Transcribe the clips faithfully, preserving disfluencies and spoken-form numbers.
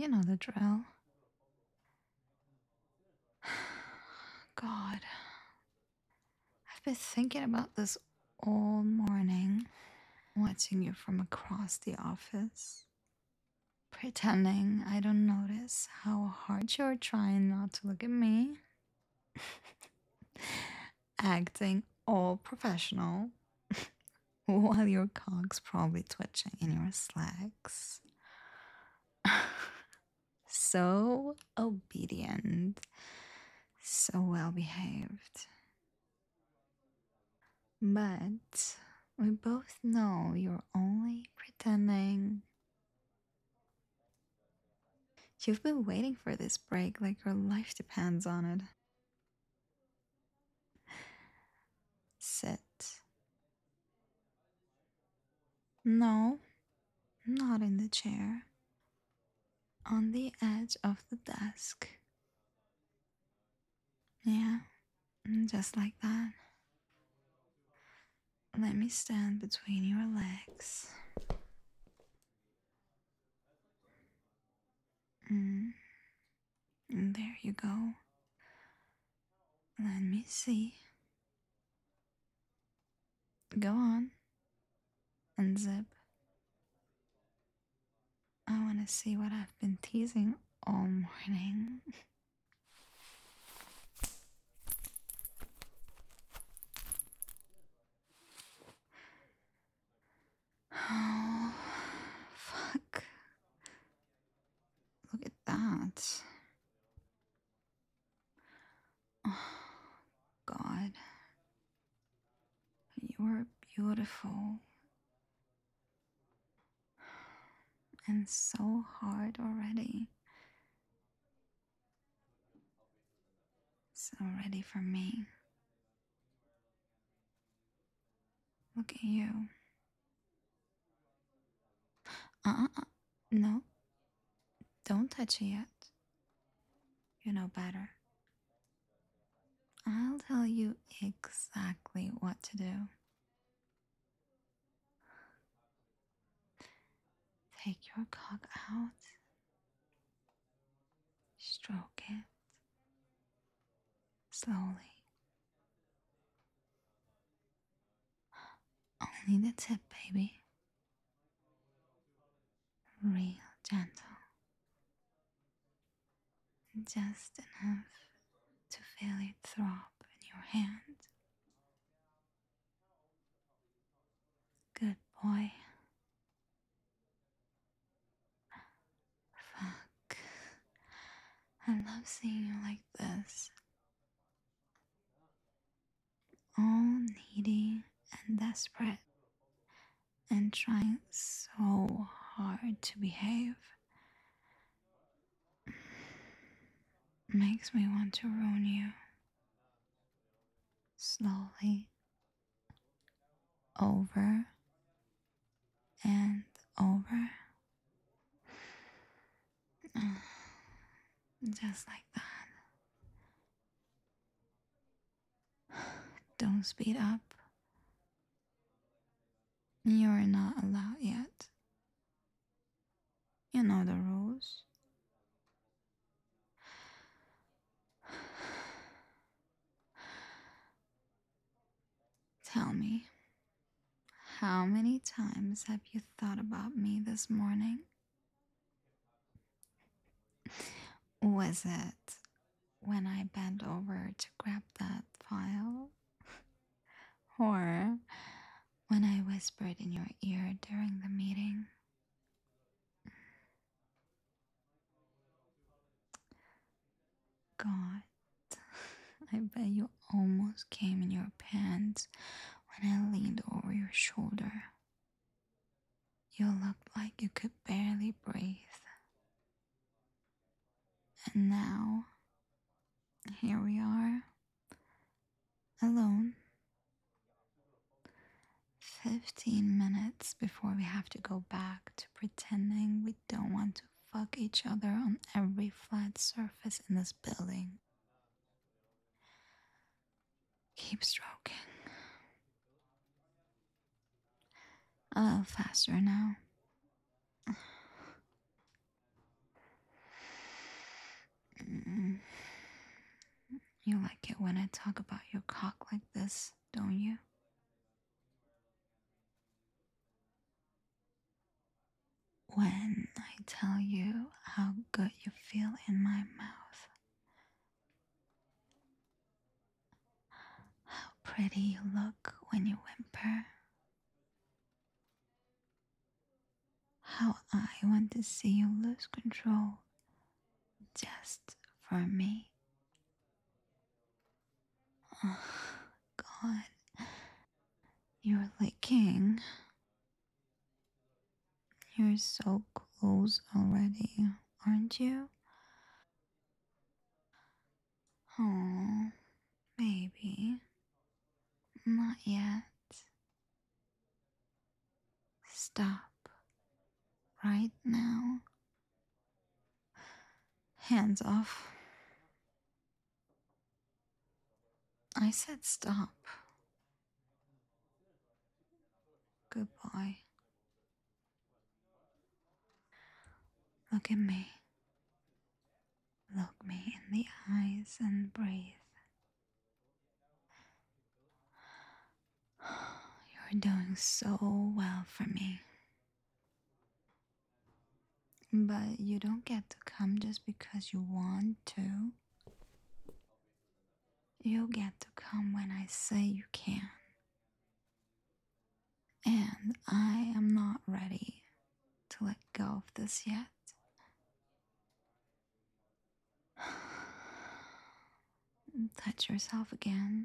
You know the drill. God, I've been thinking about this all morning, watching you from across the office, pretending I don't notice how hard you're trying not to look at me, acting all professional while your cog's probably twitching in your slacks. So obedient, so well behaved. But we both know you're only pretending. You've been waiting for this break like your life depends on it. Sit. No, not in the chair. On the edge of the desk. Yeah, just like that. Let me stand between your legs. Mm. And there you go. Let me see. Go on. Unzip. I want to see what I've been teasing all morning. Oh, fuck. Look at that. Oh, God. You are beautiful. And so hard already. So ready for me. Look at you. Uh uh. No. Don't touch it yet. You know better. I'll tell you exactly what to do. Take your cock out. Stroke it. Slowly. Only the tip, baby. Real gentle. Just enough to feel it throb in your hand. Good boy. Fuck. I love seeing you like this. All needy and desperate. And trying so hard to behave. Makes me want to ruin you. Slowly. Over. And over. Just like that. Don't speed up. You're not allowed yet. You know the rules. Tell me, how many times have you thought about me this morning? Was it when I bent over to grab that file? Or when I whispered in your ear during the meeting? God, I bet you almost came in your pants when I leaned over your shoulder. You looked like you could barely breathe. And now, here we are, alone. Fifteen minutes before we have to go back to pretending we don't want to fuck each other on every flat surface in this building. Keep stroking. A little faster now. You like it when I talk about your cock like this, don't you? When I tell you how good you feel in my mouth, how pretty you look when you whimper, how I want to see you lose control just for me. Oh, God, you're licking. You're so close already, aren't you? Oh, baby, not yet. Stop right now. Hands off. I said stop. Goodbye. Look at me. Look me in the eyes and breathe. You're doing so well for me. But you don't get to come just because you want to. You'll get to come when I say you can. And I am not ready to let go of this yet. Touch yourself again.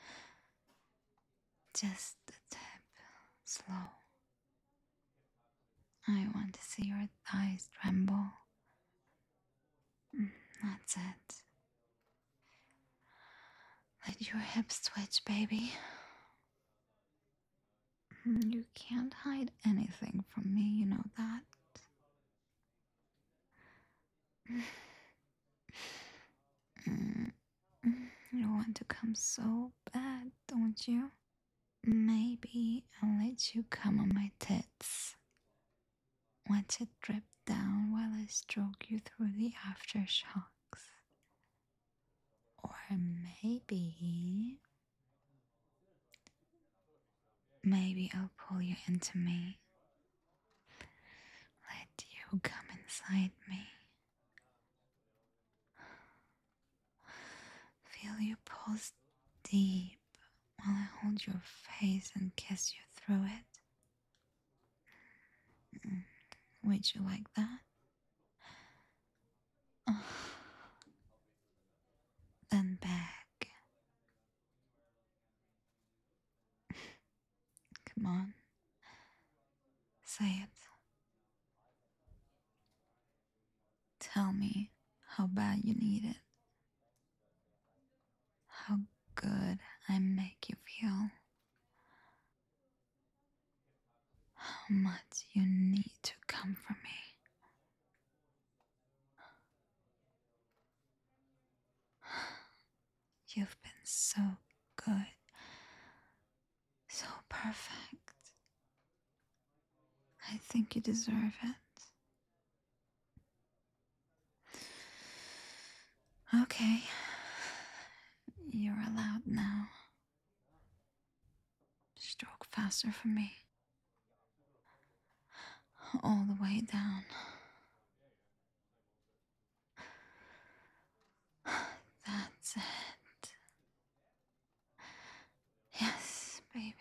Just the tip, slow. I want to see your thighs tremble. That's it. Let your hips twitch, baby. You can't hide anything from me, you know that. You want to come so bad, don't you? Maybe I'll let you come on my tits. Watch it drip down while I stroke you through the aftershocks. Or maybe... Maybe I'll pull you into me. Let you come inside me. Feel you pulse deep while I hold your face and kiss you through it. Would you like that? Then back. Come on. Say it. Tell me how bad you need it. How good I make you feel. How much you need to come from me. You've been so good. So perfect. I think you deserve it. Okay. You're allowed now. Stroke faster for me. All the way down. That's it. Yes, baby.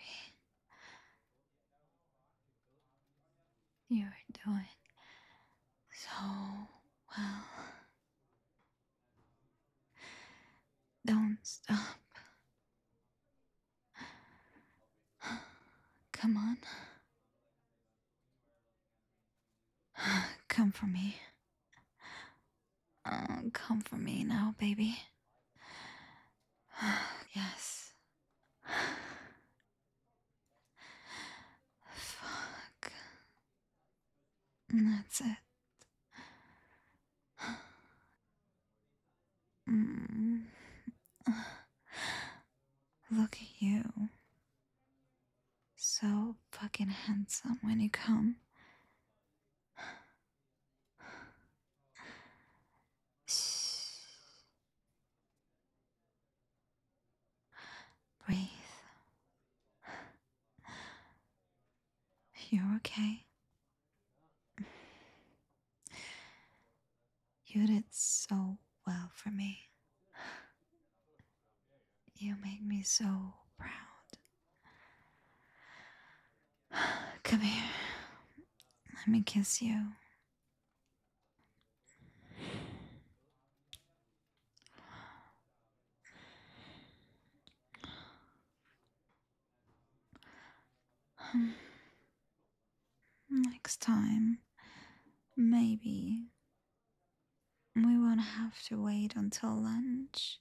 You're doing so well. Don't stop. Come on. Come for me. Oh, come for me now, baby. Yes. Fuck. That's it. Mm. Look at you. So fucking handsome when you come. Shh. Okay. You did so well for me. You make me so proud. Come here. Let me kiss you. Next time, maybe we won't have to wait until lunch.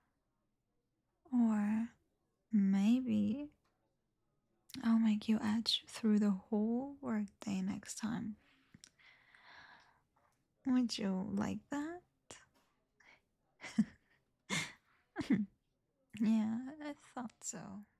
Or maybe I'll make you edge through the whole workday next time. Would you like that? Yeah, I thought so.